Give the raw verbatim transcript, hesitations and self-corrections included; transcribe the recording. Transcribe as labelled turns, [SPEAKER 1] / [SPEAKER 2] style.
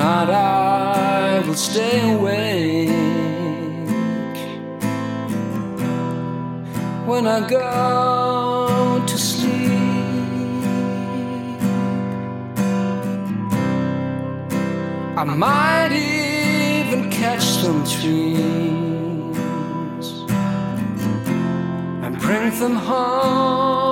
[SPEAKER 1] Tonight I will stay awake. When I go to sleep, I might even catch some dreams and bring them home.